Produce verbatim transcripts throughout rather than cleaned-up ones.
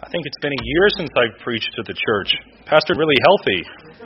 I think it's been a year since I've preached to the church. Pastor, really healthy.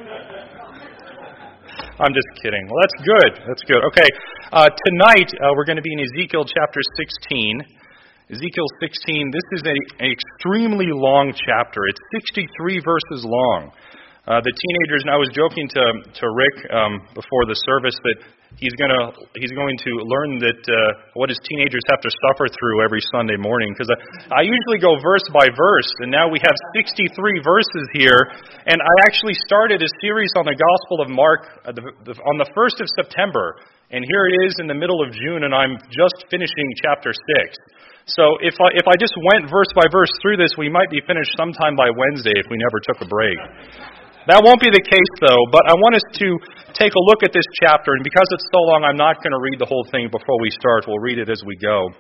I'm just kidding. Well, that's good. That's good. Okay, uh, tonight uh, we're going to be in Ezekiel chapter sixteen. Ezekiel sixteen, this is a, an extremely long chapter. It's sixty-three verses long. Uh, the teenagers, and I was joking to to Rick um, before the service that he's gonna he's going to learn that uh, what his teenagers have to suffer through every Sunday morning, because I, I usually go verse by verse, and now we have sixty-three verses here. And I actually started a series on the Gospel of Mark uh, the, the, on the first of September, and here it is in the middle of June, and I'm just finishing chapter six. So if I if I just went verse by verse through this, we might be finished sometime by Wednesday if we never took a break. That won't be the case, though, but I want us to take a look at this chapter, and because it's so long, I'm not going to read the whole thing before we start. We'll read it as we go.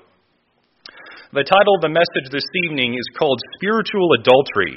The title of the message this evening is called Spiritual Adultery.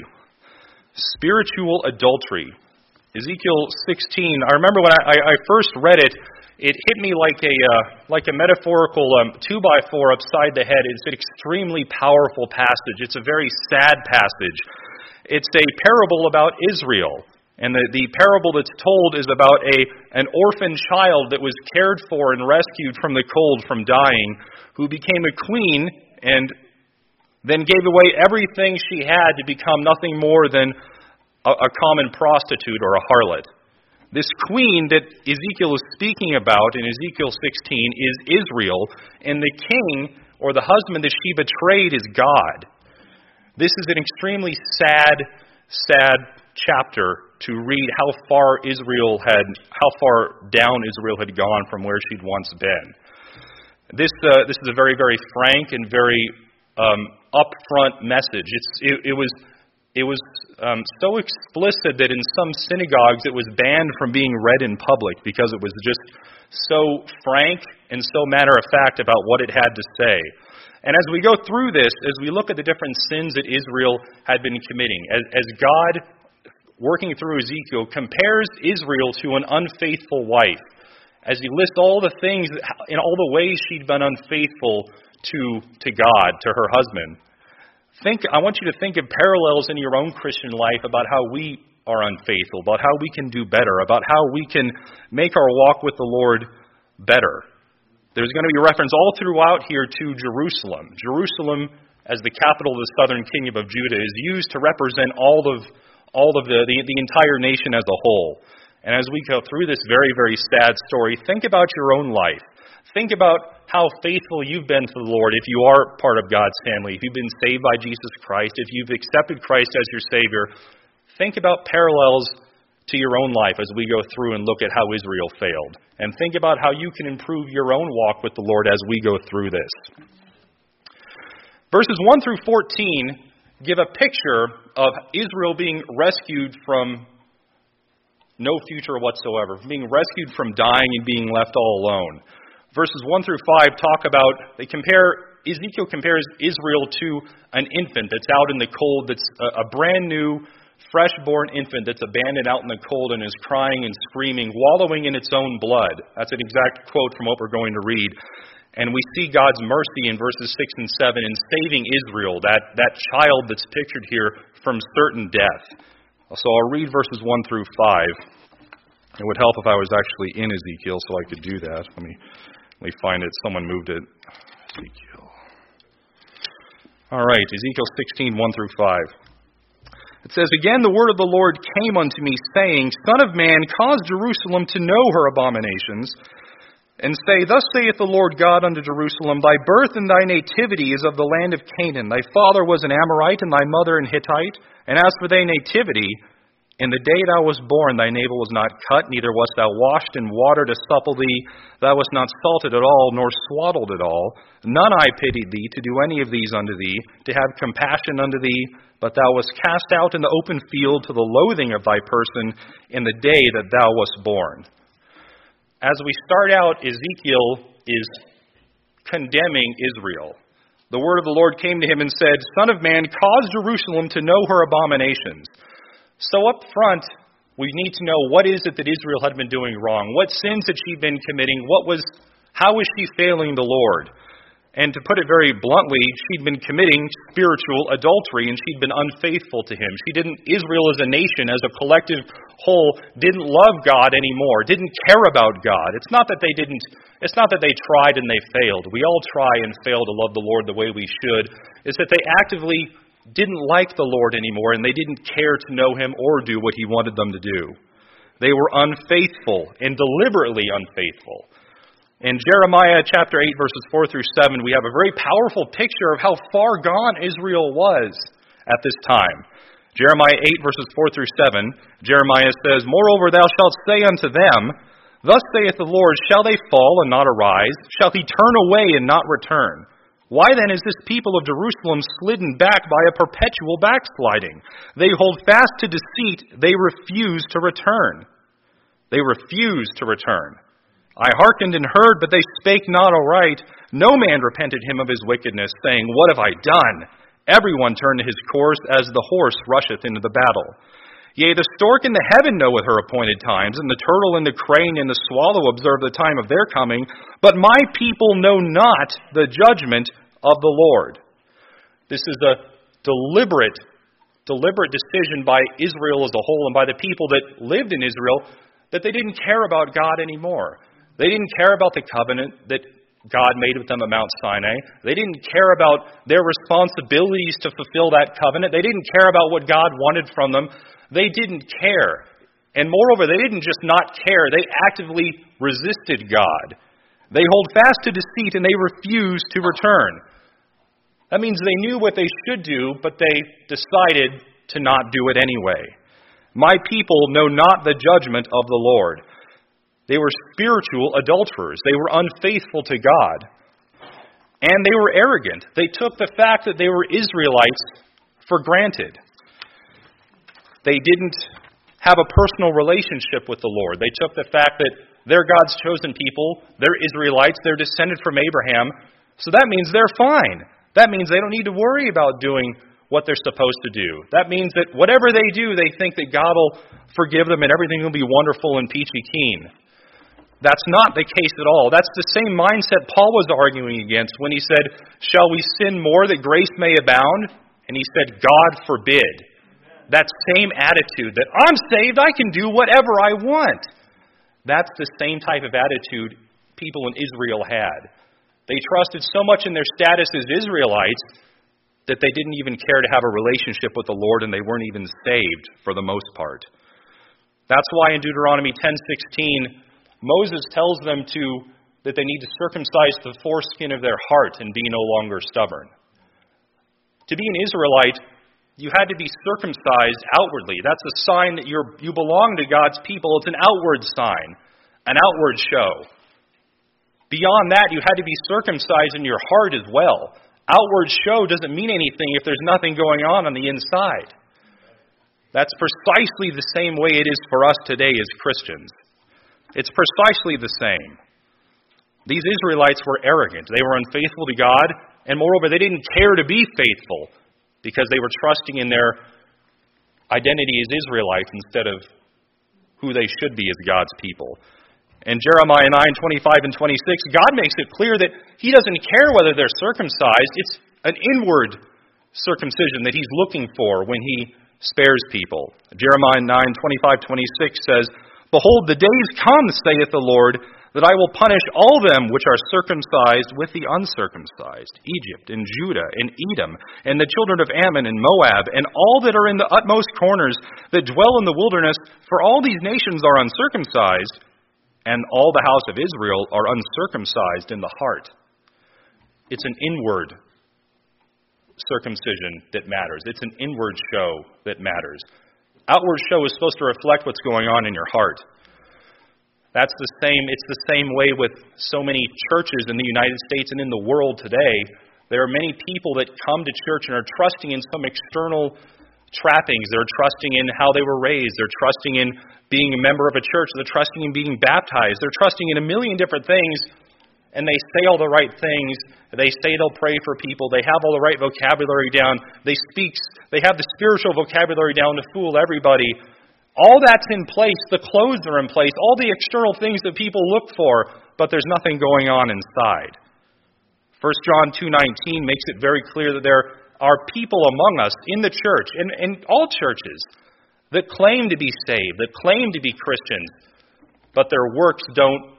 Spiritual Adultery. Ezekiel sixteen. I remember when I, I first read it, it hit me like a uh, like a metaphorical um, two by four upside the head. It's an extremely powerful passage. It's a very sad passage. It's a parable about Israel. And the, the parable that's told is about a an orphan child that was cared for and rescued from the cold from dying, who became a queen and then gave away everything she had to become nothing more than a, a common prostitute or a harlot. This queen that Ezekiel is speaking about in Ezekiel sixteen is Israel, and the king or the husband that she betrayed is God. This is an extremely sad, sad chapter to read how far Israel had, how far down Israel had gone from where she'd once been. This uh, this is a very, very frank and very um, upfront message. It's it, it was it was um, so explicit that in some synagogues it was banned from being read in public because it was just so frank and so matter of fact about what it had to say. And as we go through this, as we look at the different sins that Israel had been committing, as, as God, working through Ezekiel, compares Israel to an unfaithful wife, as he lists all the things, in all the ways she'd been unfaithful to, to God, to her husband, think. I want you to think of parallels in your own Christian life about how we are unfaithful, about how we can do better, about how we can make our walk with the Lord better. There's going to be a reference all throughout here to Jerusalem. Jerusalem, as the capital of the southern kingdom of Judah, is used to represent all of all of the, the, the entire nation as a whole. And as we go through this very, very sad story, think about your own life. Think about how faithful you've been to the Lord if you are part of God's family, if you've been saved by Jesus Christ, if you've accepted Christ as your Savior. Think about parallels to your own life as we go through and look at how Israel failed. And think about how you can improve your own walk with the Lord as we go through this. Verses one through fourteen give a picture of Israel being rescued from no future whatsoever, being rescued from dying and being left all alone. Verses one through five talk about, they compare, Ezekiel compares Israel to an infant that's out in the cold, that's a, a brand new, fresh-born infant that's abandoned out in the cold and is crying and screaming, wallowing in its own blood. That's an exact quote from what we're going to read. And we see God's mercy in verses six and seven in saving Israel, that, that child that's pictured here, from certain death. So I'll read verses one through five. It would help if I was actually in Ezekiel so I could do that. Let me, let me find it. Someone moved it. Ezekiel. All right, Ezekiel sixteen, one through five. It says, "Again the word of the Lord came unto me, saying, Son of man, cause Jerusalem to know her abominations, and say, Thus saith the Lord God unto Jerusalem, Thy birth and thy nativity is of the land of Canaan. Thy father was an Amorite, and thy mother an Hittite. And as for thy nativity, in the day thou wast born, thy navel was not cut, neither wast thou washed in water to supple thee. Thou wast not salted at all, nor swaddled at all. None I pitied thee to do any of these unto thee, to have compassion unto thee. But thou wast cast out in the open field to the loathing of thy person in the day that thou wast born." As we start out, Ezekiel is condemning Israel. The word of the Lord came to him and said, "Son of man, cause Jerusalem to know her abominations." So up front, we need to know what is it that Israel had been doing wrong. What sins had she been committing? What was, how was she failing the Lord? And to put it very bluntly, she'd been committing spiritual adultery, and she'd been unfaithful to him. She didn't, Israel as a nation, as a collective whole, didn't love God anymore, didn't care about God. It's not that they didn't, it's not that they tried and they failed. We all try and fail to love the Lord the way we should. It's that they actively didn't like the Lord anymore, and they didn't care to know him or do what he wanted them to do. They were unfaithful, and deliberately unfaithful. In Jeremiah chapter eight, verses four through seven, we have a very powerful picture of how far gone Israel was at this time. Jeremiah eight, verses four through seven, Jeremiah says, "Moreover, thou shalt say unto them, Thus saith the Lord, Shall they fall and not arise? Shall he turn away and not return? Why then is this people of Jerusalem slidden back by a perpetual backsliding? They hold fast to deceit, they refuse to return." They refuse to return. "I hearkened and heard, but they spake not aright. No man repented him of his wickedness, saying, What have I done? Everyone turned to his course, as the horse rusheth into the battle. Yea, the stork in the heaven knoweth her appointed times, and the turtle and the crane and the swallow observe the time of their coming. But my people know not the judgment of the Lord." This is a deliberate, deliberate decision by Israel as a whole and by the people that lived in Israel, that they didn't care about God anymore. They didn't care about the covenant that God made with them at Mount Sinai. They didn't care about their responsibilities to fulfill that covenant. They didn't care about what God wanted from them. They didn't care. And moreover, they didn't just not care. They actively resisted God. They hold fast to deceit and they refuse to return. That means they knew what they should do, but they decided to not do it anyway. "My people know not the judgment of the Lord." They were spiritual adulterers. They were unfaithful to God. And they were arrogant. They took the fact that they were Israelites for granted. They didn't have a personal relationship with the Lord. They took the fact that they're God's chosen people, they're Israelites, they're descended from Abraham, so that means they're fine. That means they don't need to worry about doing what they're supposed to do. That means that whatever they do, they think that God will forgive them and everything will be wonderful and peachy keen. That's not the case at all. That's the same mindset Paul was arguing against when he said, "Shall we sin more that grace may abound?" And he said, "God forbid." That same attitude that I'm saved, I can do whatever I want. That's the same type of attitude people in Israel had. They trusted so much in their status as Israelites that they didn't even care to have a relationship with the Lord, and they weren't even saved for the most part. That's why in Deuteronomy ten sixteen, Moses tells them to that they need to circumcise the foreskin of their heart and be no longer stubborn. To be an Israelite, you had to be circumcised outwardly. That's a sign that you're, you belong to God's people. It's an outward sign, an outward show. Beyond that, you had to be circumcised in your heart as well. Outward show doesn't mean anything if there's nothing going on on the inside. That's precisely the same way it is for us today as Christians. It's precisely the same. These Israelites were arrogant. They were unfaithful to God, and moreover, they didn't care to be faithful because they were trusting in their identity as Israelites instead of who they should be as God's people. In Jeremiah nine twenty-five and twenty-six, God makes it clear that He doesn't care whether they're circumcised. It's an inward circumcision that He's looking for when He spares people. Jeremiah nine twenty-five twenty-six says, "Behold, the days come, saith the Lord, that I will punish all them which are circumcised with the uncircumcised, Egypt and Judah and Edom, and the children of Ammon and Moab, and all that are in the utmost corners that dwell in the wilderness, for all these nations are uncircumcised, and all the house of Israel are uncircumcised in the heart." It's an inward circumcision that matters. It's an inward show that matters. Outward show is supposed to reflect what's going on in your heart. That's the same, it's the same way with so many churches in the United States and in the world today. There are many people that come to church and are trusting in some external trappings. They're trusting in how they were raised. They're trusting in being a member of a church. They're trusting in being baptized. They're trusting in a million different things, and they say all the right things. They say they'll pray for people. They have all the right vocabulary down. They speak. They have the spiritual vocabulary down to fool everybody. All that's in place. The clothes are in place. All the external things that people look for, but there's nothing going on inside. First John two nineteen makes it very clear that there are people among us in the church, and in all churches, that claim to be saved, that claim to be Christians, but their works don't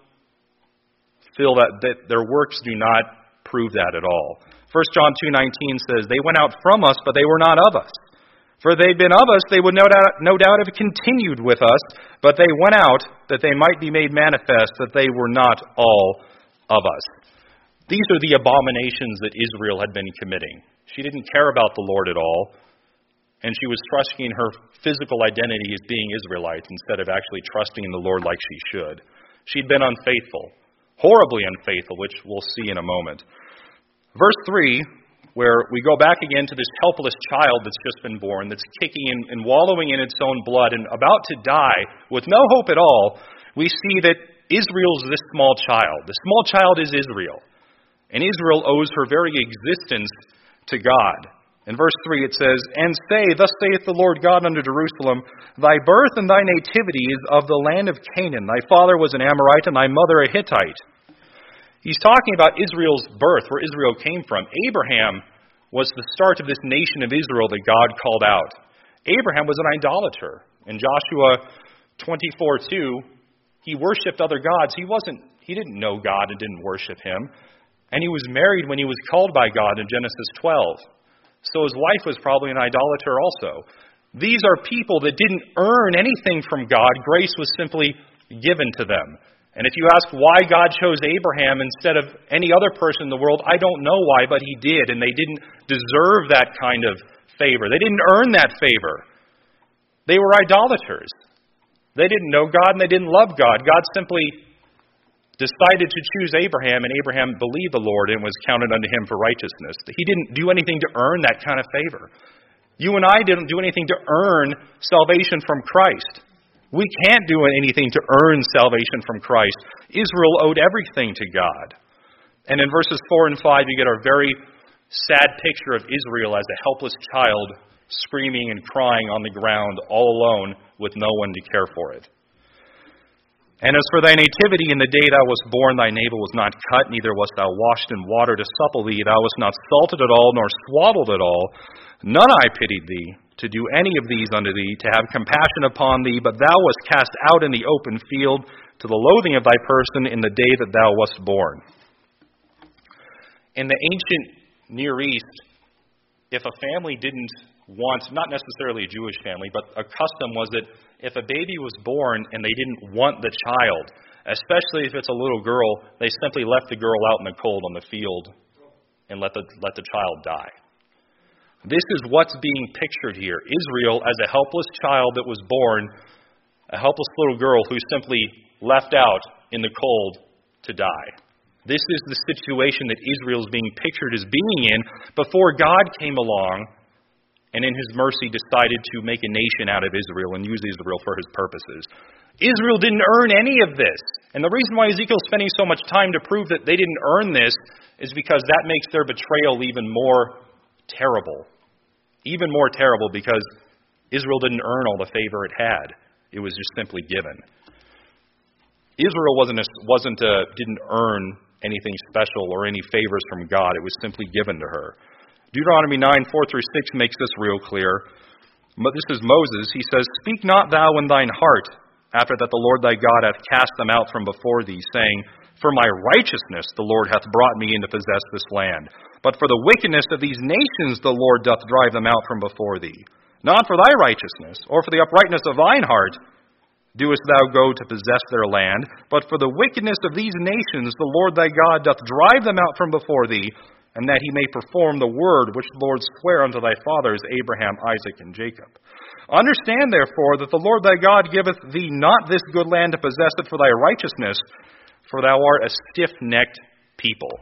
feel that, that their works do not prove that at all. First John two nineteen says, "They went out from us, but they were not of us. For if they'd been of us, they would no doubt, no doubt have continued with us, but they went out that they might be made manifest that they were not all of us." These are the abominations that Israel had been committing. She didn't care about the Lord at all, and she was trusting her physical identity as being Israelites instead of actually trusting in the Lord like she should. She'd been unfaithful, horribly unfaithful, which we'll see in a moment. Verse three, where we go back again to this helpless child that's just been born, that's kicking and, and wallowing in its own blood and about to die with no hope at all, we see that Israel's this small child. The small child is Israel. And Israel owes her very existence to God. In verse three it says, "And say, Thus saith the Lord God unto Jerusalem, Thy birth and thy nativity is of the land of Canaan. Thy father was an Amorite, and thy mother a Hittite." He's talking about Israel's birth, where Israel came from. Abraham was the start of this nation of Israel that God called out. Abraham was an idolater. In Joshua twenty-four two, he worshipped other gods. He wasn't. He didn't know God and didn't worship Him. And he was married when he was called by God in Genesis twelve. So his wife was probably an idolater also. These are people that didn't earn anything from God. Grace was simply given to them. And if you ask why God chose Abraham instead of any other person in the world, I don't know why, but He did. And they didn't deserve that kind of favor. They didn't earn that favor. They were idolaters. They didn't know God and they didn't love God. God simply decided to choose Abraham, and Abraham believed the Lord and was counted unto him for righteousness. He didn't do anything to earn that kind of favor. You and I didn't do anything to earn salvation from Christ. We can't do anything to earn salvation from Christ. Israel owed everything to God. And in verses four and five, you get a very sad picture of Israel as a helpless child screaming and crying on the ground all alone with no one to care for it. "And as for thy nativity, in the day thou wast born, thy navel was not cut, neither wast thou washed in water to supple thee. Thou wast not salted at all, nor swaddled at all. None I pitied thee, to do any of these unto thee, to have compassion upon thee. But thou wast cast out in the open field, to the loathing of thy person, in the day that thou wast born." In the ancient Near East, if a family didn't want, not necessarily a Jewish family, but a custom was that if a baby was born and they didn't want the child, especially if it's a little girl, they simply left the girl out in the cold on the field and let the let the child die. This is what's being pictured here. Israel as a helpless child that was born, a helpless little girl who's simply left out in the cold to die. This is the situation that Israel is being pictured as being in before God came along and in His mercy decided to make a nation out of Israel and use Israel for His purposes. Israel didn't earn any of this. And the reason why Ezekiel's spending so much time to prove that they didn't earn this is because that makes their betrayal even more terrible. Even more terrible because Israel didn't earn all the favor it had. It was just simply given. Israel wasn't a, wasn't a, didn't earn anything special or any favors from God. It was simply given to her. Deuteronomy nine, four through six makes this real clear. This is Moses. He says, "Speak not thou in thine heart, after that the Lord thy God hath cast them out from before thee, saying, For my righteousness the Lord hath brought me in to possess this land. But for the wickedness of these nations the Lord doth drive them out from before thee. Not for thy righteousness, or for the uprightness of thine heart, doest thou go to possess their land, but for the wickedness of these nations the Lord thy God doth drive them out from before thee, and that He may perform the word which the Lord sware unto thy fathers, Abraham, Isaac, and Jacob. Understand therefore that the Lord thy God giveth thee not this good land to possess it for thy righteousness, for thou art a stiff-necked people."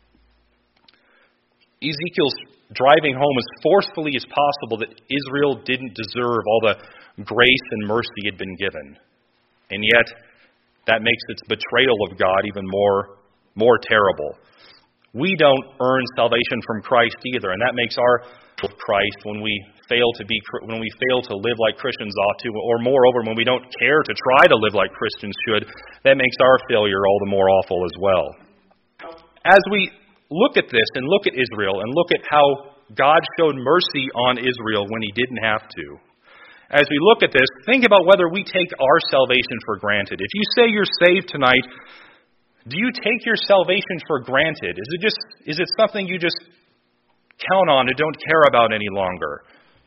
Ezekiel's driving home as forcefully as possible that Israel didn't deserve all the grace and mercy it had been given. And yet, that makes its betrayal of God even more, more terrible. We don't earn salvation from Christ either, and that makes our of Christ when we fail to be when we fail to live like Christians ought to, or moreover, when we don't care to try to live like Christians should, that makes our failure all the more awful as well. As we look at this and look at Israel and look at how God showed mercy on Israel when he didn't have to. As we look at this, think about whether we take our salvation for granted. If you say you're saved tonight, do you take your salvation for granted? Is it just is it something you just count on and don't care about any longer?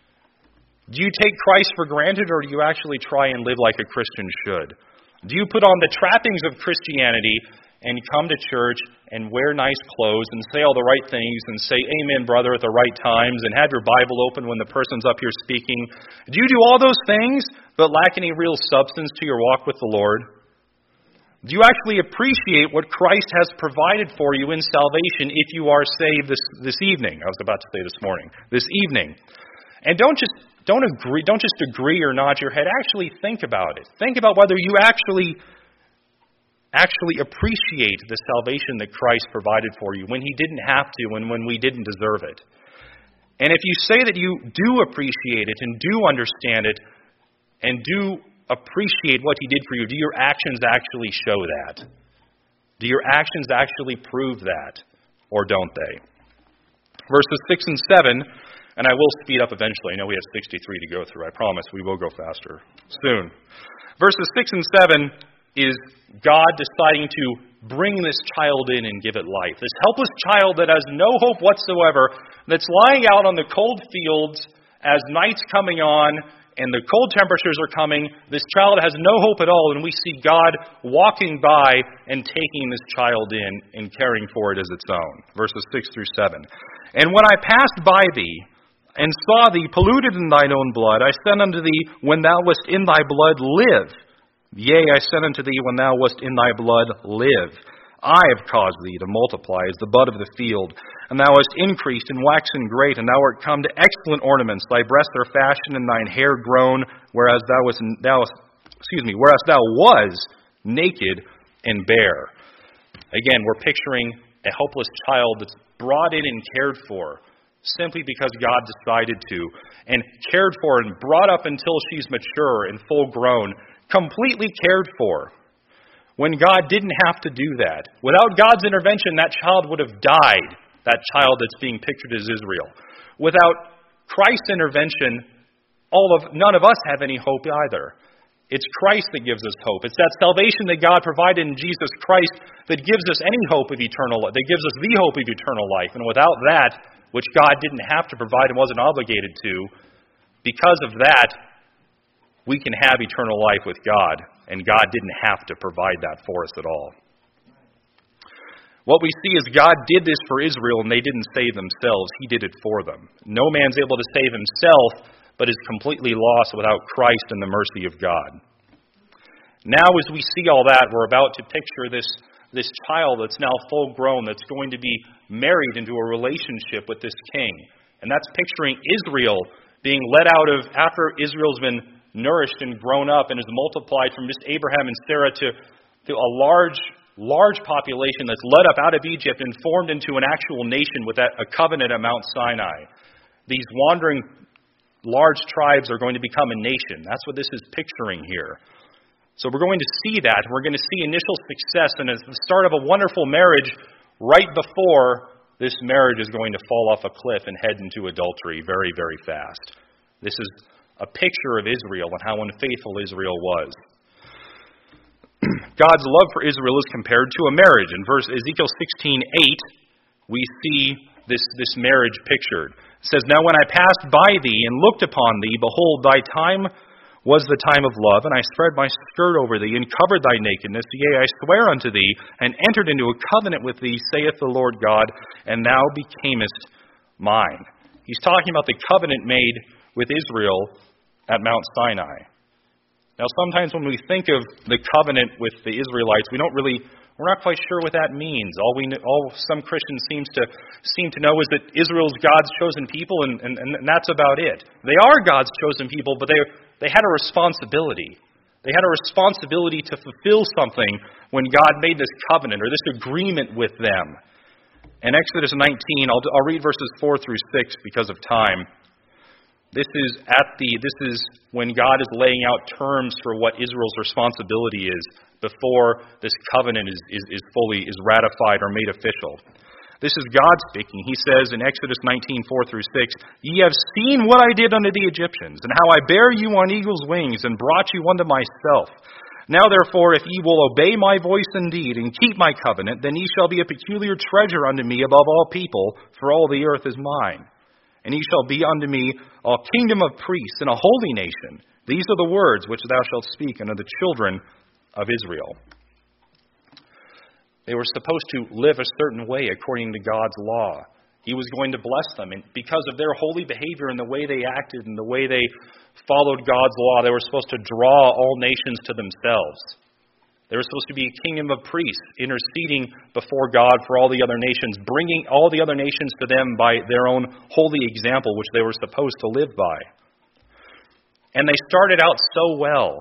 Do you take Christ for granted, or do you actually try and live like a Christian should? Do you put on the trappings of Christianity and come to church and wear nice clothes and say all the right things and say amen, brother, at the right times and have your Bible open when the person's up here speaking? Do you do all those things but lack any real substance to your walk with the Lord? Do you actually appreciate what Christ has provided for you in salvation if you are saved this, this evening? I was about to say this morning. This evening. And don't just don't agree, don't just agree or nod your head. Actually think about it. Think about whether you actually actually appreciate the salvation that Christ provided for you when he didn't have to and when we didn't deserve it. And if you say that you do appreciate it and do understand it and do appreciate what he did for you, do your actions actually show that? Do your actions actually prove that? Or don't they? Verses six and seven, and I will speed up eventually. I know we have sixty-three to go through. I promise we will go faster soon. Verses six and seven is God deciding to bring this child in and give it life. This helpless child that has no hope whatsoever, that's lying out on the cold fields as night's coming on and the cold temperatures are coming. This child has no hope at all, and we see God walking by and taking this child in and caring for it as its own. Verses six through seven. And when I passed by thee, and saw thee polluted in thine own blood, I said unto thee, when thou wast in thy blood, live. Yea, I said unto thee, when thou wast in thy blood, live. I have caused thee to multiply as the bud of the field, and thou hast increased and waxen great, and thou art come to excellent ornaments. Thy breasts are fashioned, and thine hair grown, whereas thou wast, thou, excuse me, whereas thou was naked and bare. Again, we're picturing a helpless child that's brought in and cared for, simply because God decided to, and cared for and brought up until she's mature and full grown, completely cared for, when God didn't have to do that. Without God's intervention, that child would have died, that child that's being pictured as Israel. Without Christ's intervention, all of none of us have any hope either. It's Christ that gives us hope. It's that salvation that God provided in Jesus Christ that gives us any hope of eternal life, that gives us the hope of eternal life. And without that, which God didn't have to provide and wasn't obligated to, because of that, we can have eternal life with God, and God didn't have to provide that for us at all. What we see is God did this for Israel, and they didn't save themselves. He did it for them. No man's able to save himself, but is completely lost without Christ and the mercy of God. Now, as we see all that, we're about to picture this this child that's now full grown, that's going to be married into a relationship with this king. And that's picturing Israel being led out of, after Israel's been nourished and grown up and is multiplied from just Abraham and Sarah to, to a large, large population that's led up out of Egypt and formed into an actual nation with that, a covenant at Mount Sinai. These wandering large tribes are going to become a nation. That's what this is picturing here. So we're going to see that. We're going to see initial success, and it's the start of a wonderful marriage right before this marriage is going to fall off a cliff and head into adultery very, very fast. This is a picture of Israel and how unfaithful Israel was. God's love for Israel is compared to a marriage. In verse Ezekiel sixteen eight, we see this, this marriage pictured. It says, Now when I passed by thee and looked upon thee, behold, thy time was the time of love, and I spread my skirt over thee, and covered thy nakedness. Yea, I swear unto thee, and entered into a covenant with thee, saith the Lord God, and thou becamest mine. He's talking about the covenant made with Israel at Mount Sinai. Now, sometimes when we think of the covenant with the Israelites, we don't really, we're not quite sure what that means. All we, all some Christians seems to seem to know is that Israel's God's chosen people, and, and, and that's about it. They are God's chosen people, but they They had a responsibility. They had a responsibility to fulfill something when God made this covenant or this agreement with them. In Exodus nineteen, I'll, I'll read verses four through six because of time. This is at the this is when God is laying out terms for what Israel's responsibility is before this covenant is, is, is fully is ratified or made official. This is God speaking. He says in Exodus nineteen, four through six, "Ye have seen what I did unto the Egyptians, and how I bare you on eagle's wings, and brought you unto myself. Now therefore, if ye will obey my voice indeed, and keep my covenant, then ye shall be a peculiar treasure unto me above all people, for all the earth is mine. And ye shall be unto me a kingdom of priests, and a holy nation. These are the words which thou shalt speak unto the children of Israel." They were supposed to live a certain way according to God's law. He was going to bless them. And because of their holy behavior and the way they acted and the way they followed God's law, they were supposed to draw all nations to themselves. They were supposed to be a kingdom of priests, interceding before God for all the other nations, bringing all the other nations to them by their own holy example, which they were supposed to live by. And they started out so well.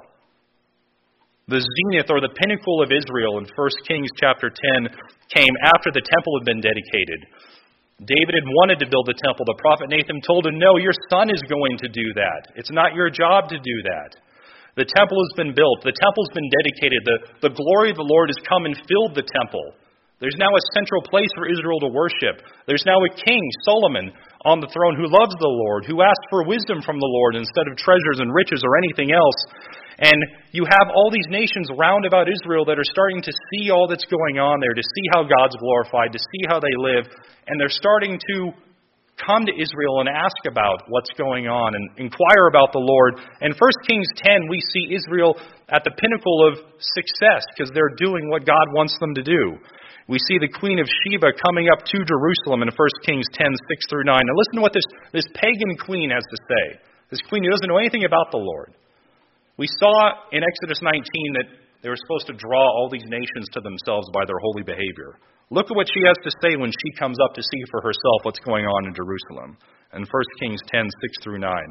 The zenith or the pinnacle of Israel in First Kings chapter ten came after the temple had been dedicated. David had wanted to build the temple. The prophet Nathan told him, "No, your son is going to do that. It's not your job to do that." The temple has been built. The temple's been dedicated. The, the glory of the Lord has come and filled the temple. There's now a central place for Israel to worship. There's now a king, Solomon, on the throne who loves the Lord, who asks for wisdom from the Lord instead of treasures and riches or anything else. And you have all these nations round about Israel that are starting to see all that's going on there, to see how God's glorified, to see how they live. And they're starting to come to Israel and ask about what's going on and inquire about the Lord. In First Kings ten, we see Israel at the pinnacle of success because they're doing what God wants them to do. We see the Queen of Sheba coming up to Jerusalem in First Kings ten, six through nine. Now listen to what this, this pagan queen has to say. This queen who doesn't know anything about the Lord. We saw in Exodus nineteen that they were supposed to draw all these nations to themselves by their holy behavior. Look at what she has to say when she comes up to see for herself what's going on in Jerusalem. In First Kings ten, six through nine.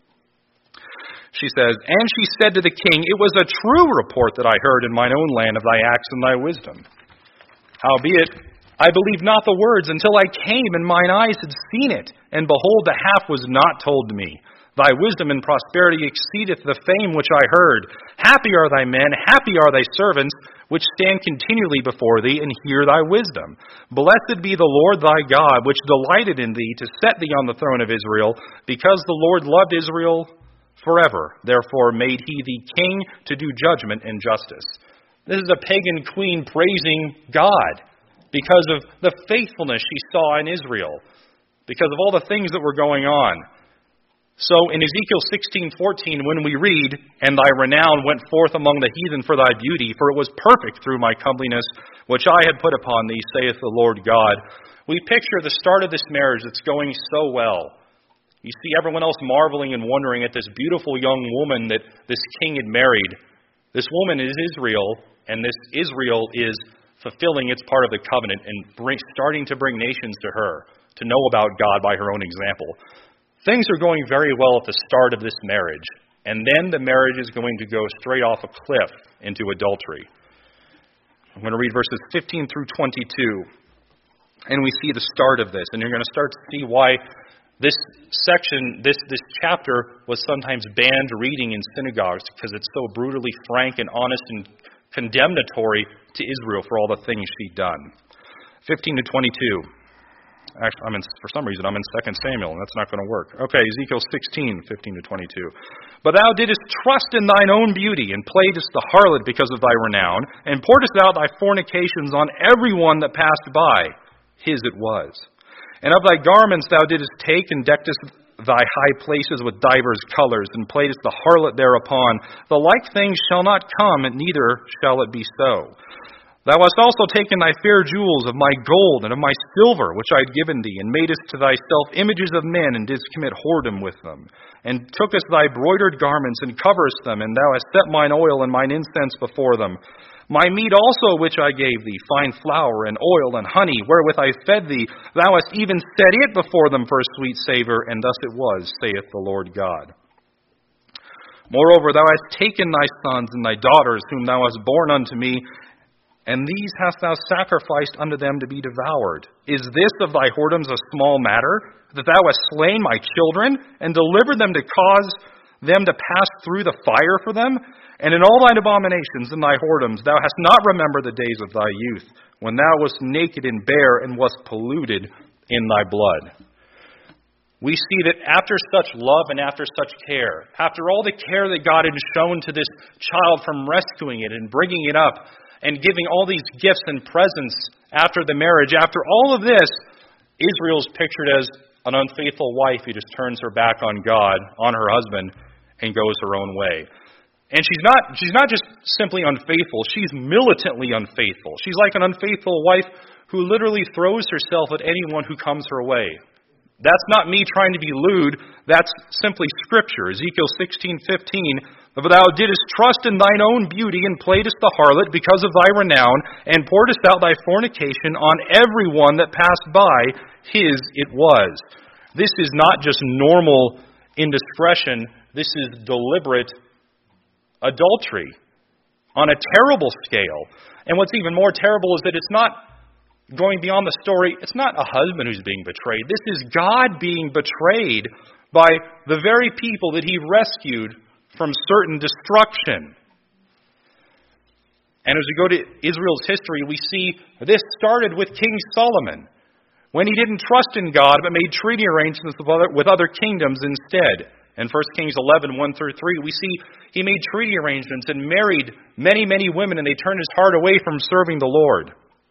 She says, "And she said to the king, It was a true report that I heard in mine own land of thy acts and thy wisdom. Howbeit, I believed not the words until I came, and mine eyes had seen it. And behold, the half was not told to me. Thy wisdom and prosperity exceedeth the fame which I heard. Happy are thy men, happy are thy servants, which stand continually before thee, and hear thy wisdom. Blessed be the Lord thy God, which delighted in thee to set thee on the throne of Israel, because the Lord loved Israel forever. Therefore made he thee king to do judgment and justice." This is a pagan queen praising God because of the faithfulness she saw in Israel, because of all the things that were going on. So in Ezekiel sixteen fourteen, when we read, "And thy renown went forth among the heathen for thy beauty, for it was perfect through my comeliness, which I had put upon thee, saith the Lord God," we picture the start of this marriage that's going so well. You see everyone else marveling and wondering at this beautiful young woman that this king had married. This woman is Israel, and this Israel is fulfilling its part of the covenant and bring, starting to bring nations to her, to know about God by her own example. Things are going very well at the start of this marriage, and then the marriage is going to go straight off a cliff into adultery. I'm going to read verses fifteen through twenty-two, and we see the start of this, and you're going to start to see why this section, this, this chapter was sometimes banned reading in synagogues, because it's so brutally frank and honest and condemnatory to Israel for all the things she'd done. fifteen to twenty-two. Actually, I'm in, for some reason, I'm in Second Samuel, and that's not going to work. Okay, Ezekiel sixteen, fifteen to twenty-two. "But thou didst trust in thine own beauty, and playedst the harlot because of thy renown, and pouredst out thy fornications on every one that passed by. His it was. And of thy garments thou didst take, and deckedst thy high places with divers colors, and playedst the harlot thereupon. The like thing shall not come, and neither shall it be so. Thou hast also taken thy fair jewels of my gold and of my silver, which I had given thee, and madest to thyself images of men, and didst commit whoredom with them. And tookest thy broidered garments, and coverest them, and thou hast set mine oil and mine incense before them. My meat also which I gave thee, fine flour, and oil, and honey, wherewith I fed thee, thou hast even set it before them for a sweet savour, and thus it was, saith the Lord God. Moreover, thou hast taken thy sons and thy daughters, whom thou hast borne unto me, and these hast thou sacrificed unto them to be devoured. Is this of thy whoredoms a small matter, that thou hast slain my children, and delivered them to cause them to pass through the fire for them? And in all thine abominations and thy whoredoms thou hast not remembered the days of thy youth, when thou wast naked and bare, and wast polluted in thy blood. We see that after such love and after such care, after all the care that God had shown to this child from rescuing it and bringing it up and giving all these gifts and presents after the marriage, after all of this, Israel's pictured as an unfaithful wife who just turns her back on God, on her husband, and goes her own way. And she's not she's not just simply unfaithful, she's militantly unfaithful. She's like an unfaithful wife who literally throws herself at anyone who comes her way. That's not me trying to be lewd, that's simply Scripture. Ezekiel sixteen fifteen, "For thou didst trust in thine own beauty, and playedst the harlot because of thy renown, and pouredst out thy fornication on every one that passed by, his it was." This is not just normal indiscretion, this is deliberate adultery on a terrible scale. And what's even more terrible is that it's not going beyond the story. It's not a husband who's being betrayed. This is God being betrayed by the very people that he rescued from certain destruction. And as we go to Israel's history, we see this started with King Solomon, when he didn't trust in God but made treaty arrangements with other, with other kingdoms instead. In First Kings eleven, one through three, we see he made treaty arrangements and married many, many women, and they turned his heart away from serving the Lord.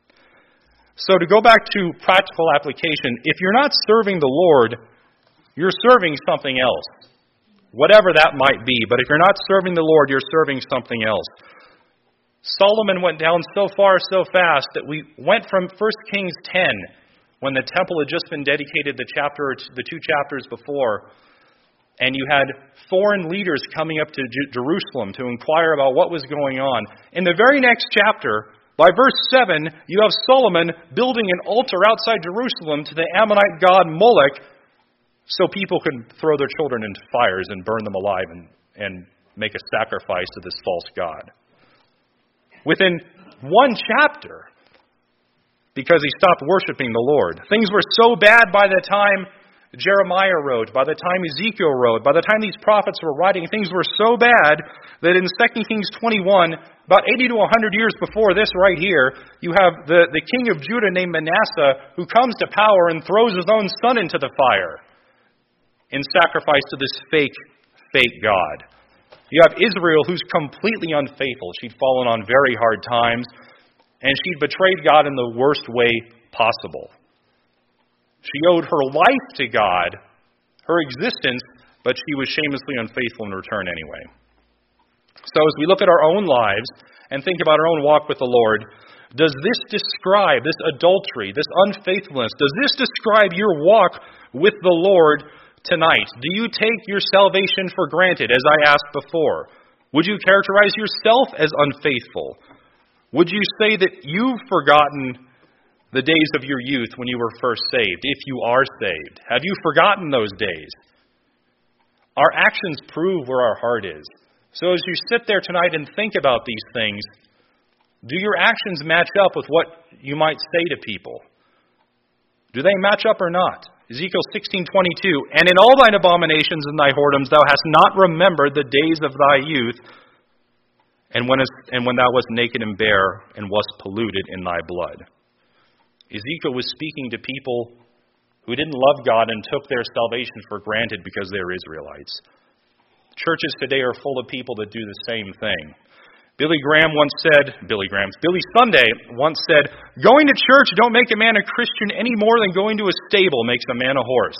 So to go back to practical application, if you're not serving the Lord, you're serving something else, whatever that might be. But if you're not serving the Lord, you're serving something else. Solomon went down so far, so fast, that we went from First Kings ten, when the temple had just been dedicated the chapter, the two chapters before, and you had foreign leaders coming up to Jerusalem to inquire about what was going on. In the very next chapter, by verse seven, you have Solomon building an altar outside Jerusalem to the Ammonite god Molech so people could throw their children into fires and burn them alive and, and make a sacrifice to this false god. Within one chapter, because he stopped worshiping the Lord. Things were so bad by the time Jeremiah wrote, by the time Ezekiel wrote, by the time these prophets were writing, things were so bad that in Second Kings twenty-one, about eighty to one hundred years before this right here, you have the, the king of Judah named Manasseh who comes to power and throws his own son into the fire in sacrifice to this fake, fake God. You have Israel who's completely unfaithful. She'd fallen on very hard times, and she'd betrayed God in the worst way possible. She owed her life to God, her existence, but she was shamelessly unfaithful in return anyway. So as we look at our own lives and think about our own walk with the Lord, does this describe, this adultery, this unfaithfulness, does this describe your walk with the Lord tonight? Do you take your salvation for granted, as I asked before? Would you characterize yourself as unfaithful? Would you say that you've forgotten the days of your youth when you were first saved, if you are saved? Have you forgotten those days? Our actions prove where our heart is. So as you sit there tonight and think about these things, do your actions match up with what you might say to people? Do they match up or not? Ezekiel sixteen twenty-two, "And in all thine abominations and thy whoredoms thou hast not remembered the days of thy youth, and when, and when thou wast naked and bare, and wast polluted in thy blood." Ezekiel was speaking to people who didn't love God and took their salvation for granted because they were Israelites. Churches today are full of people that do the same thing. Billy Graham once said, Billy Graham's, Billy Sunday once said, "Going to church don't make a man a Christian any more than going to a stable makes a man a horse."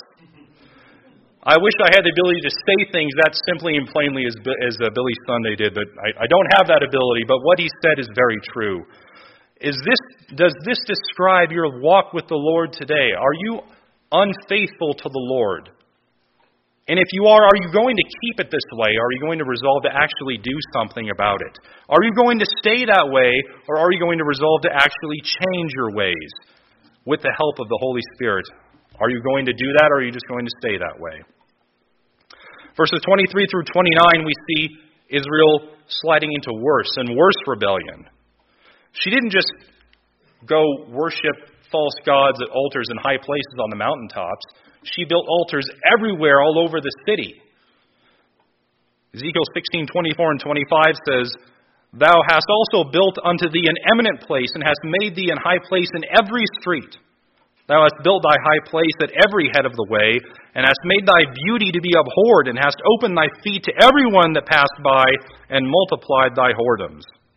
I wish I had the ability to say things that simply and plainly as, as uh, Billy Sunday did, but I, I don't have that ability. But what he said is very true. Is this, does this describe your walk with the Lord today? Are you unfaithful to the Lord? And if you are, are you going to keep it this way? Are you going to resolve to actually do something about it? Are you going to stay that way, or are you going to resolve to actually change your ways with the help of the Holy Spirit? Are you going to do that, or are you just going to stay that way? Verses twenty-three through twenty-nine, we see Israel sliding into worse and worse rebellion. She didn't just go worship false gods at altars in high places on the mountaintops. She built altars everywhere all over the city. Ezekiel sixteen, twenty-four and twenty-five says, Thou hast also built unto thee an eminent place, and hast made thee an high place in every street. Thou hast built thy high place at every head of the way, and hast made thy beauty to be abhorred, and hast opened thy feet to every one that passed by, and multiplied thy whoredoms.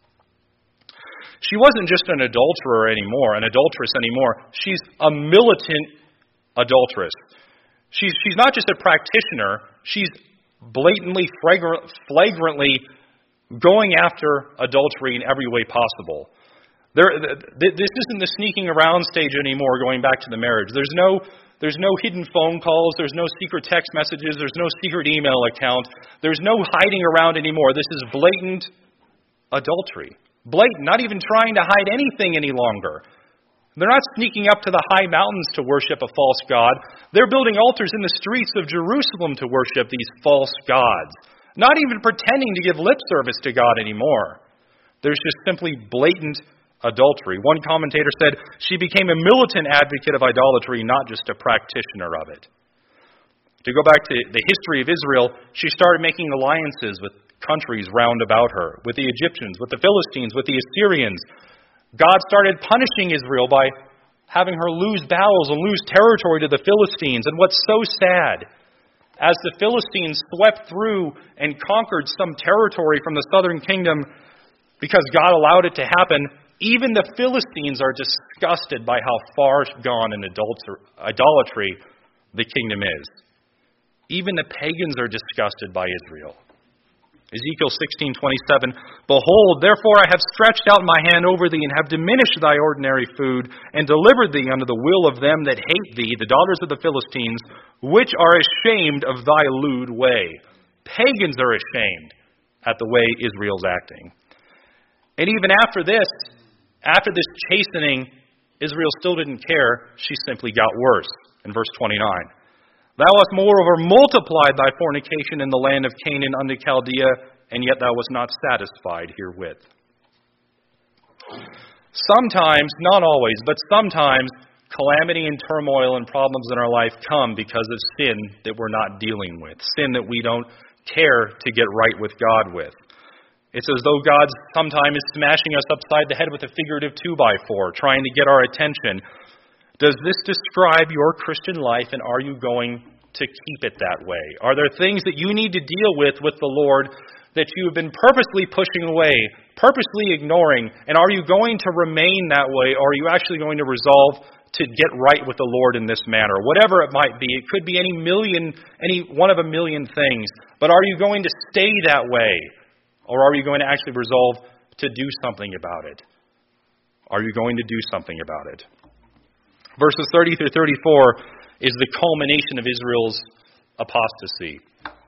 She wasn't just an adulterer anymore, an adulteress anymore. She's a militant adulteress. She's, she's not just a practitioner. She's blatantly, flagrantly going after adultery in every way possible. There, this isn't the sneaking around stage anymore, going back to the marriage. There's no, there's no hidden phone calls. There's no secret text messages. There's no secret email account. There's no hiding around anymore. This is blatant adultery. Blatant, not even trying to hide anything any longer. They're not sneaking up to the high mountains to worship a false god. They're building altars in the streets of Jerusalem to worship these false gods. Not even pretending to give lip service to God anymore. There's just simply blatant adultery. One commentator said she became a militant advocate of idolatry, not just a practitioner of it. To go back to the history of Israel, she started making alliances with countries round about her, with the Egyptians, with the Philistines, with the Assyrians. God started punishing Israel by having her lose battles and lose territory to the Philistines. And what's so sad, as the Philistines swept through and conquered some territory from the southern kingdom, because God allowed it to happen, even the Philistines are disgusted by how far gone in idolatry the kingdom is. Even the pagans are disgusted by Israel. Ezekiel sixteen twenty-seven, Behold, therefore I have stretched out my hand over thee, and have diminished thy ordinary food, and delivered thee unto the will of them that hate thee, the daughters of the Philistines, which are ashamed of thy lewd way. Pagans are ashamed at the way Israel's acting. And even after this, after this chastening, Israel still didn't care. She simply got worse. In verse twenty-nine, Thou hast moreover multiplied thy fornication in the land of Canaan unto Chaldea, and yet thou wast not satisfied herewith. Sometimes, not always, but sometimes, calamity and turmoil and problems in our life come because of sin that we're not dealing with, sin that we don't care to get right with God with. It's as though God sometimes is smashing us upside the head with a figurative two by four, trying to get our attention. Does this describe your Christian life, and are you going to keep it that way? Are there things that you need to deal with with the Lord that you have been purposely pushing away, purposely ignoring, and are you going to remain that way, or are you actually going to resolve to get right with the Lord in this manner? Whatever it might be, it could be any million, any one of a million things, but are you going to stay that way, or are you going to actually resolve to do something about it? Are you going to do something about it? Verses thirty through thirty-four is the culmination of Israel's apostasy,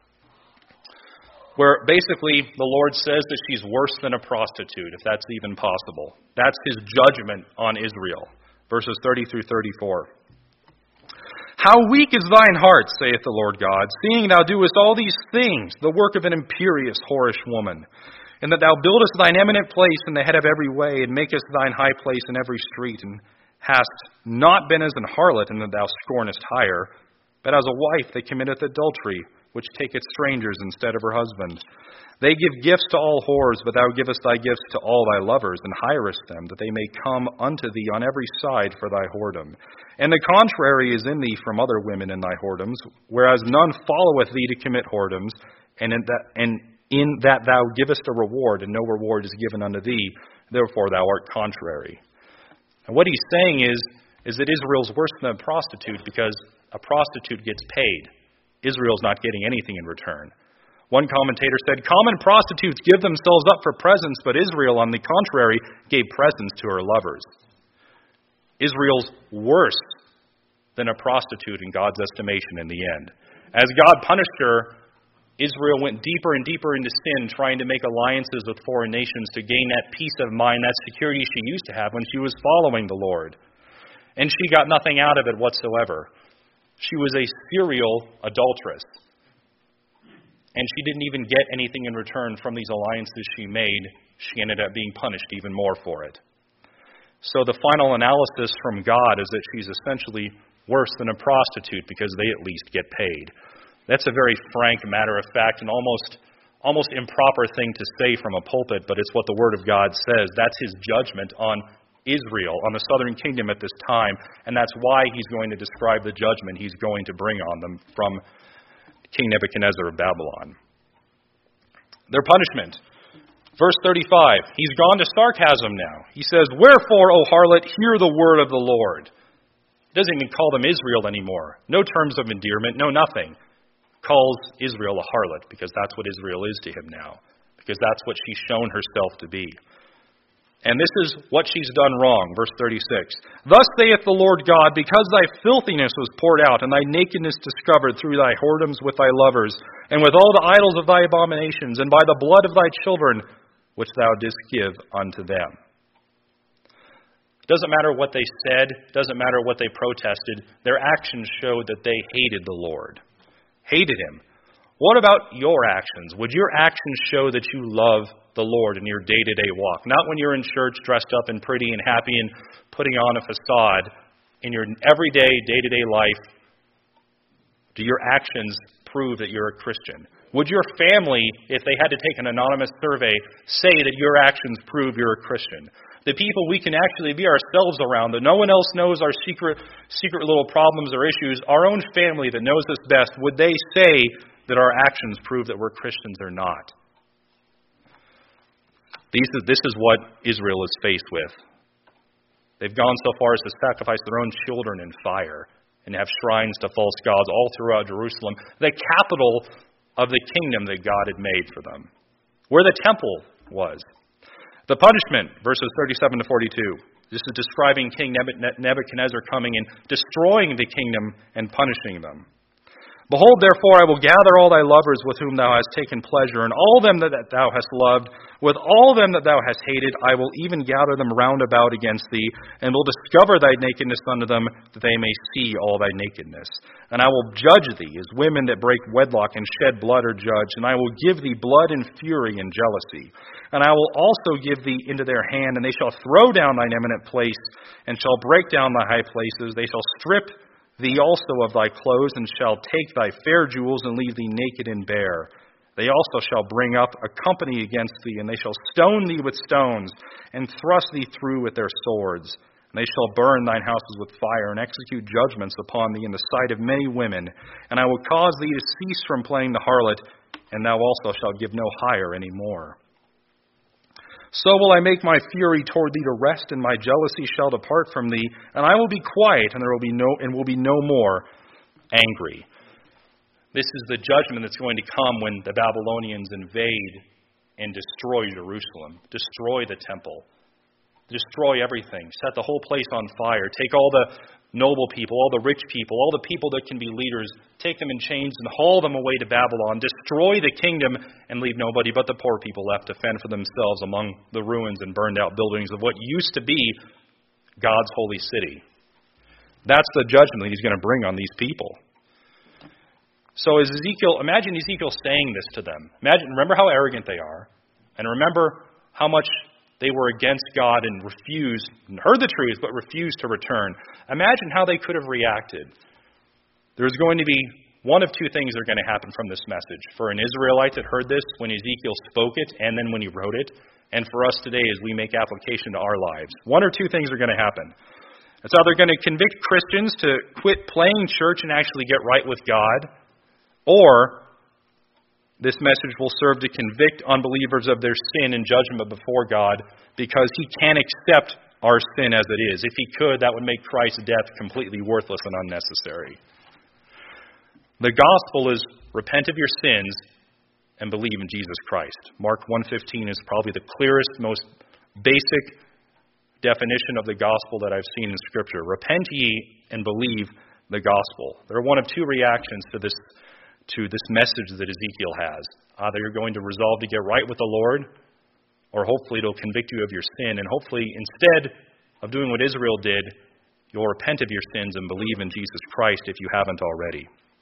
where basically the Lord says that she's worse than a prostitute, if that's even possible. That's His judgment on Israel. Verses thirty through thirty-four. How weak is thine heart, saith the Lord God, seeing thou doest all these things, the work of an imperious, whorish woman, and that thou buildest thine eminent place in the head of every way, and makest thine high place in every street, and hast not been as an harlot, in that thou scornest hire, but as a wife that committeth adultery, which taketh strangers instead of her husband. They give gifts to all whores, but thou givest thy gifts to all thy lovers, and hirest them, that they may come unto thee on every side for thy whoredom. And the contrary is in thee from other women in thy whoredoms, whereas none followeth thee to commit whoredoms, and in that, and in that thou givest a reward, and no reward is given unto thee, therefore thou art contrary. And what he's saying is, is that Israel's worse than a prostitute because a prostitute gets paid. Israel's not getting anything in return. One commentator said, common prostitutes give themselves up for presents, but Israel, on the contrary, gave presents to her lovers. Israel's worse than a prostitute in God's estimation in the end. As God punished her, Israel went deeper and deeper into sin, trying to make alliances with foreign nations to gain that peace of mind, that security she used to have when she was following the Lord. And she got nothing out of it whatsoever. She was a serial adulteress. And she didn't even get anything in return from these alliances she made. She ended up being punished even more for it. So the final analysis from God is that she's essentially worse than a prostitute because they at least get paid. That's a very frank matter of fact and almost almost improper thing to say from a pulpit, but it's what the Word of God says. That's his judgment on Israel, on the southern kingdom at this time, and that's why he's going to describe the judgment he's going to bring on them from King Nebuchadnezzar of Babylon. Their punishment. Verse thirty-five, he's gone to sarcasm now. He says, "Wherefore, O harlot, hear the word of the Lord." He doesn't even call them Israel anymore. No terms of endearment, no nothing. Calls Israel a harlot, because that's what Israel is to him now. Because that's what she's shown herself to be. And this is what she's done wrong. Verse thirty-six. "Thus saith the Lord God, because thy filthiness was poured out, and thy nakedness discovered through thy whoredoms with thy lovers, and with all the idols of thy abominations, and by the blood of thy children, which thou didst give unto them." It doesn't matter what they said, doesn't matter what they protested, their actions showed that they hated the Lord. Hated him. What about your actions? Would your actions show that you love the Lord in your day-to-day walk? Not when you're in church dressed up and pretty and happy and putting on a facade. In your everyday, day-to-day life, do your actions prove that you're a Christian? Would your family, if they had to take an anonymous survey, say that your actions prove you're a Christian? The people we can actually be ourselves around, that no one else knows our secret, secret little problems or issues, our own family that knows us best, would they say that our actions prove that we're Christians or not? These, this is what Israel is faced with. They've gone so far as to sacrifice their own children in fire and have shrines to false gods all throughout Jerusalem, the capital of the kingdom that God had made for them, where the temple was. The punishment, verses thirty-seven to forty-two. This is describing King Nebuchadnezzar coming and destroying the kingdom and punishing them. "Behold, therefore, I will gather all thy lovers with whom thou hast taken pleasure, and all them that thou hast loved, with all them that thou hast hated, I will even gather them round about against thee, and will discover thy nakedness unto them, that they may see all thy nakedness. And I will judge thee, as women that break wedlock and shed blood are judged, and I will give thee blood and fury and jealousy. And I will also give thee into their hand, and they shall throw down thine eminent place, and shall break down thy high places. They shall strip thee also of thy clothes, and shall take thy fair jewels, and leave thee naked and bare. They also shall bring up a company against thee, and they shall stone thee with stones, and thrust thee through with their swords. And they shall burn thine houses with fire, and execute judgments upon thee in the sight of many women. And I will cause thee to cease from playing the harlot, and thou also shalt give no hire any more. So will I make my fury toward thee to rest, and my jealousy shall depart from thee, and I will be quiet, and there will be no and will be no more angry." This is the judgment that's going to come when the Babylonians invade and destroy Jerusalem, destroy the temple, destroy everything, set the whole place on fire, take all the noble people, all the rich people, all the people that can be leaders, take them in chains and haul them away to Babylon, destroy the kingdom, and leave nobody but the poor people left to fend for themselves among the ruins and burned out buildings of what used to be God's holy city. That's the judgment that he's going to bring on these people. So as Ezekiel, imagine Ezekiel saying this to them. Imagine, remember how arrogant they are, and remember how much they were against God and refused, and heard the truth, but refused to return. Imagine how they could have reacted. There's going to be one of two things that are going to happen from this message. For an Israelite that heard this when Ezekiel spoke it, and then when he wrote it, and for us today as we make application to our lives. One or two things are going to happen. It's either going to convict Christians to quit playing church and actually get right with God, or this message will serve to convict unbelievers of their sin and judgment before God, because he can't accept our sin as it is. If he could, that would make Christ's death completely worthless and unnecessary. The gospel is repent of your sins and believe in Jesus Christ. Mark one fifteen is probably the clearest, most basic definition of the gospel that I've seen in Scripture. Repent ye and believe the gospel. There are one of two reactions to this to this message that Ezekiel has. Either you're going to resolve to get right with the Lord, or hopefully it'll convict you of your sin, and hopefully instead of doing what Israel did, you'll repent of your sins and believe in Jesus Christ if you haven't already.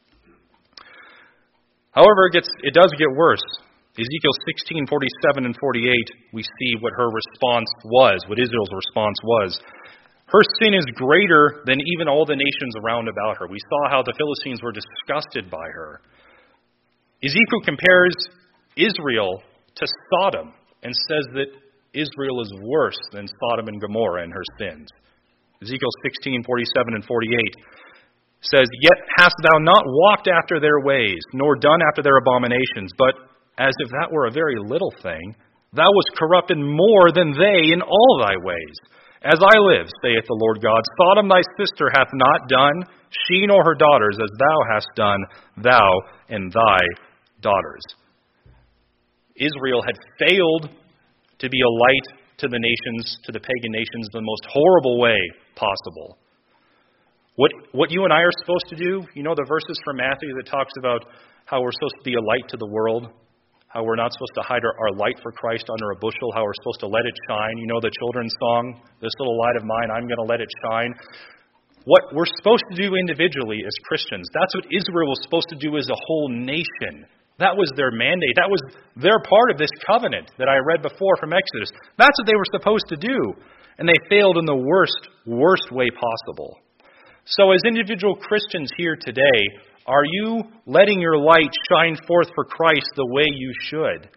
However, it gets it does get worse. Ezekiel sixteen, forty-seven and forty-eight, we see what her response was, what Israel's response was. Her sin is greater than even all the nations around about her. We saw how the Philistines were disgusted by her. Ezekiel compares Israel to Sodom and says that Israel is worse than Sodom and Gomorrah in her sins. Ezekiel sixteen, forty-seven and forty-eight says, Yet hast thou not walked after their ways, nor done after their abominations, but as if that were a very little thing, thou wast corrupted more than they in all thy ways. As I live, saith the Lord God, Sodom thy sister hath not done, she nor her daughters, as thou hast done, thou and thy daughters. Israel had failed to be a light to the nations, to the pagan nations, the most horrible way possible. What what you and I are supposed to do, you know the verses from Matthew that talks about how we're supposed to be a light to the world, how we're not supposed to hide our, our light for Christ under a bushel, how we're supposed to let it shine. You know the children's song, This Little Light of Mine, I'm going to let it shine. What we're supposed to do individually as Christians, that's what Israel was supposed to do as a whole nation. That was their mandate. That was their part of this covenant that I read before from Exodus. That's what they were supposed to do. And they failed in the worst, worst way possible. So as individual Christians here today, are you letting your light shine forth for Christ the way you should?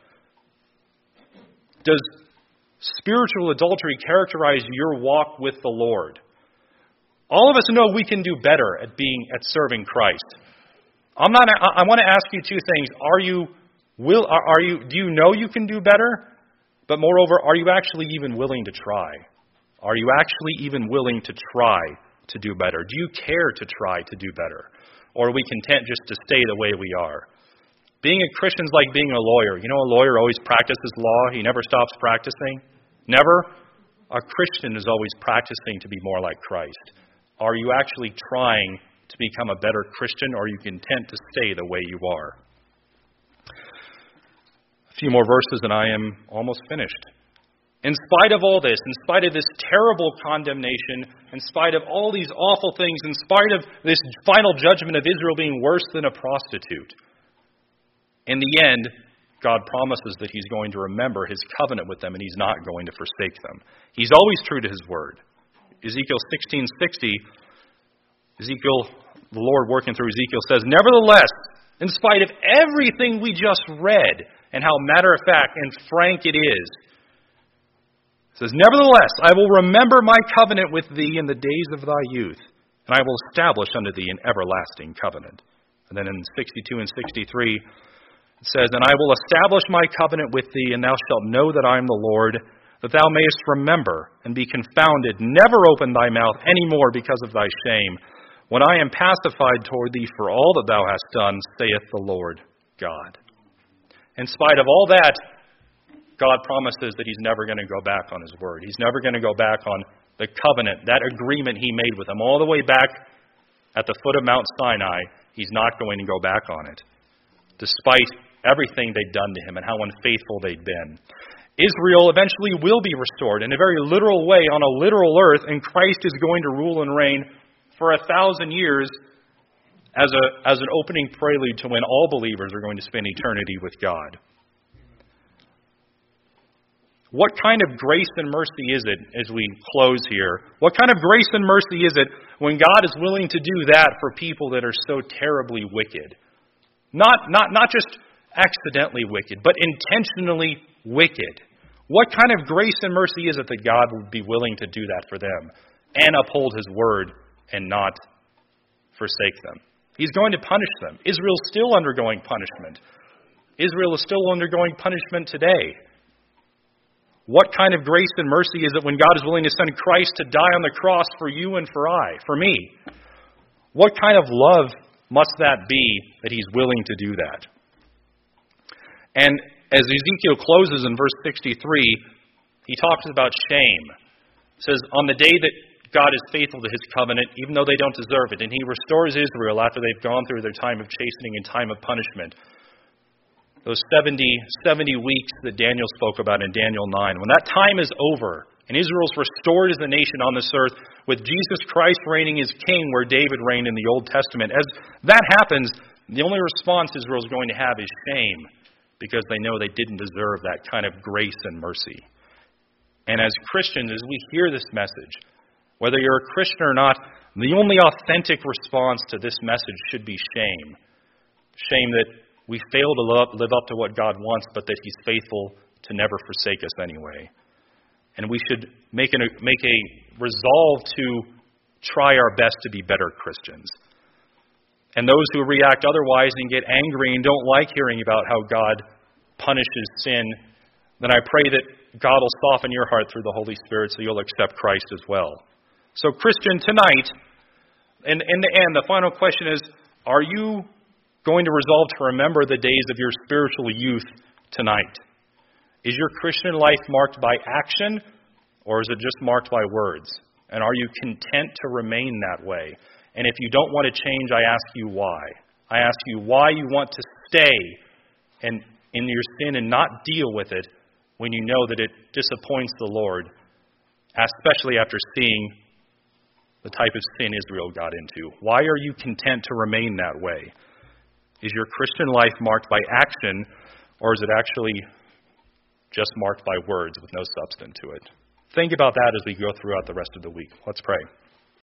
Does spiritual adultery characterize your walk with the Lord? All of us know we can do better at being at serving Christ. I'm not. I want to ask you two things. Are you will? Are you? Do you know you can do better? But moreover, are you actually even willing to try? Are you actually even willing to try to do better? Do you care to try to do better? Or are we content just to stay the way we are? Being a Christian is like being a lawyer. You know, a lawyer always practices law. He never stops practicing. Never. A Christian is always practicing to be more like Christ. Are you actually trying to become a better Christian, or are you content to stay the way you are? A few more verses and I am almost finished. In spite of all this, in spite of this terrible condemnation, in spite of all these awful things, in spite of this final judgment of Israel being worse than a prostitute, in the end, God promises that He's going to remember His covenant with them and He's not going to forsake them. He's always true to His word. Ezekiel sixteen sixty, Ezekiel, the Lord working through Ezekiel says, Nevertheless, in spite of everything we just read and how matter-of-fact and frank it is, it says, Nevertheless, I will remember my covenant with thee in the days of thy youth, and I will establish unto thee an everlasting covenant. And then in sixty-two and sixty-three, it says, And I will establish my covenant with thee, and thou shalt know that I am the Lord, that thou mayest remember and be confounded, never open thy mouth any more because of thy shame, when I am pacified toward thee for all that thou hast done, saith the Lord God. In spite of all that, God promises that He's never going to go back on His word. He's never going to go back on the covenant, that agreement He made with them all the way back at the foot of Mount Sinai. He's not going to go back on it, despite everything they'd done to Him and how unfaithful they'd been. Israel eventually will be restored in a very literal way on a literal earth, and Christ is going to rule and reign for a thousand years as a as an opening prelude to when all believers are going to spend eternity with God. What kind of grace and mercy is it, as we close here, what kind of grace and mercy is it when God is willing to do that for people that are so terribly wicked? Not, not, not just accidentally wicked, but intentionally wicked. What kind of grace and mercy is it that God would be willing to do that for them and uphold His word and not forsake them? He's going to punish them. Israel's still undergoing punishment. Israel is still undergoing punishment today. What kind of grace and mercy is it when God is willing to send Christ to die on the cross for you and for I, for me? What kind of love must that be that He's willing to do that? And as Ezekiel closes in verse sixty-three, he talks about shame. It says, on the day that God is faithful to His covenant, even though they don't deserve it, and He restores Israel after they've gone through their time of chastening and time of punishment, those seventy, seventy weeks that Daniel spoke about in Daniel nine, when that time is over and Israel's restored as a nation on this earth with Jesus Christ reigning as king where David reigned in the Old Testament, as that happens, the only response Israel's going to have is shame, because they know they didn't deserve that kind of grace and mercy. And as Christians, as we hear this message, whether you're a Christian or not, the only authentic response to this message should be shame. Shame that we fail to live up, live up to what God wants, but that He's faithful to never forsake us anyway. And we should make, an, make a resolve to try our best to be better Christians. And those who react otherwise and get angry and don't like hearing about how God punishes sin, then I pray that God will soften your heart through the Holy Spirit so you'll accept Christ as well. So Christian, tonight, and in the end, the final question is, are you going to resolve to remember the days of your spiritual youth tonight? Is your Christian life marked by action, or is it just marked by words? And are you content to remain that way? And if you don't want to change, I ask you why. I ask you why you want to stay in, in your sin and not deal with it when you know that it disappoints the Lord, especially after seeing the type of sin Israel got into. Why are you content to remain that way? Is your Christian life marked by action, or is it actually just marked by words with no substance to it? Think about that as we go throughout the rest of the week. Let's pray.